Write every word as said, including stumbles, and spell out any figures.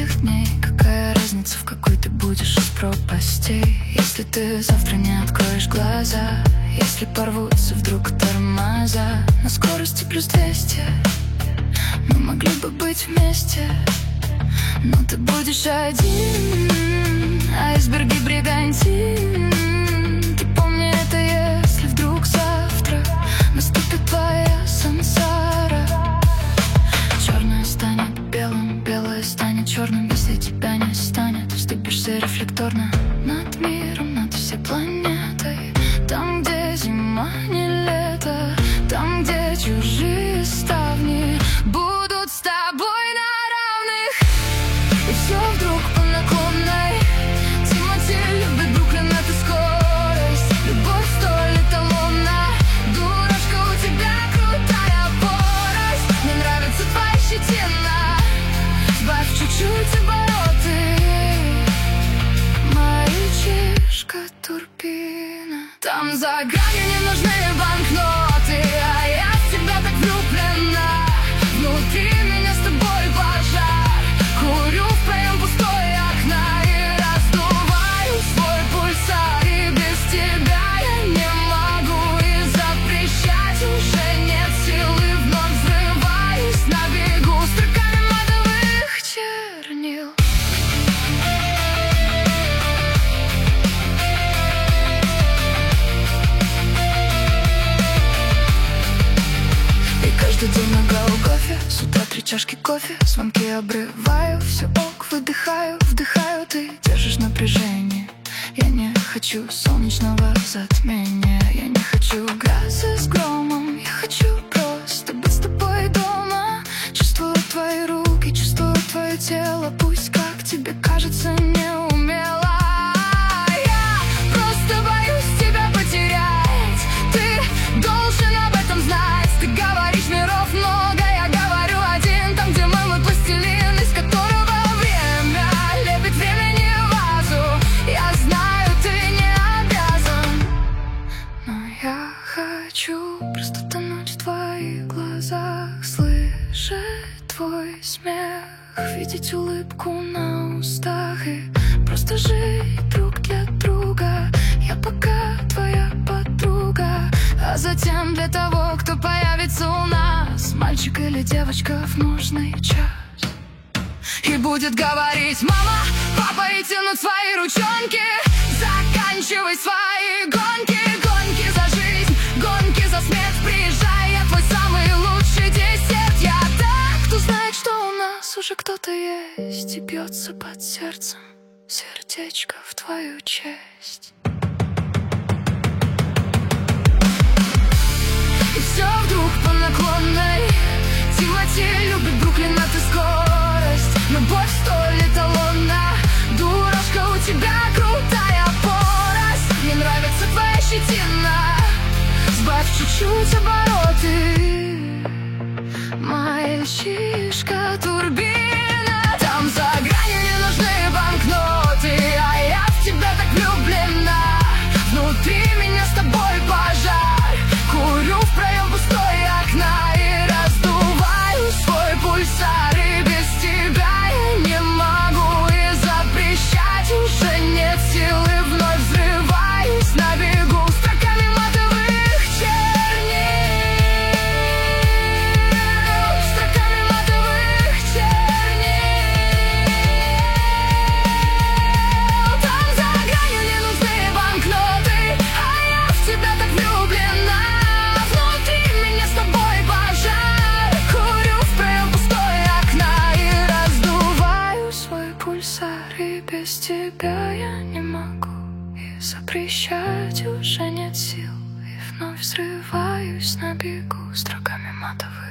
бессонных дней. Какая разница, в какой ты будешь из пропастей, если ты завтра не откроешь глаза, если порвутся вдруг тормоза. На скорости плюс двести мы могли бы быть вместе, но ты будешь один, айсберги бригантин. Ты помни это, если вдруг завтра наступит твоя сансара. Черное станет белым, белое станет черным, если тебя не станет. Вступишься рефлекторно над миром, над всей планетой. Там, где зима не лето, там, где чужие ставни будут с тобой на равных. И все вдруг по наклонной. Тимати любит Бруклин, это скорость. Любовь столь эталонна. Дурашка, у тебя крутая порость. Мне нравится твоя щетина. Сбавь чуть-чуть обороты. Мальчишка турбина. Там за гранью не нужны банкноты, а я в тебя так влюблена. Внутри меня с тобой пожар. Курю в проем пустой окна и раздуваю свой пульсар. И без тебя я не могу, и запрещать уже нет силы. Вновь взрываюсь на бегу строками матовых чернил. Каждый день нога у кофе, с утра три чашки кофе. Звонки обрываю, все ок, выдыхаю, вдыхаю. Ты держишь напряжение. Я не хочу солнечного затмения. Я не хочу грозы с громом. Я хочу просто быть с тобой дома. Чувствую твои руки, чувствую твое тело. Пусть как тебе кажется неумело. Я просто боюсь тебя потерять. Ты должен об этом знать. Ты говоришь, миров много, я говорю один. Там, где мы, мы пластилин, из которого время лепит времени вазу. Я знаю, ты не обязан, но я хочу просто тонуть в твоих глазах, слышать твой смех, видеть улыбку на устах и просто жить друг для друга. Я пока твоя подруга, а затем для того, кто появится у нас, мальчик или девочка в нужный час, и будет говорить: мама, папа, и тянуть свои ручонки. Заканчивай свои гонки, гонки за жизнь, гонки за смерть. Приезжай, я твой самый лучший десерт. Я так, кто знает, что у нас уже кто-то есть, и бьется под сердцем сердечко в твою честь. И все вдруг по наклонной. Тимати любит Бруклин, это скорость. Любовь столь эталонна. Дурашка, у тебя крутая порость. Мне нравится твоя щетина. Сбавь чуть-чуть обороты. Мальчишка турбина. Там за гранью не нужны банкноты, а я в тебя так влюблена. Внутри меня с тобой пожар. Курю в проем пустой окна и раздуваю свой пульсар. И без тебя я не могу, и запрещать уже нет силы. Вновь взрываюсь на бегу строками матовых чернил. Строками матовых чернил. Там за гранью не нужны банкноты, а я в тебя так влюблена. Внутри меня с тобой пожар. Курю в проем пустой окна и раздуваю свой пульсар. И без тебя я не могу, и запрещать уже нет сил. И вновь взрываюсь на бегу строками матовых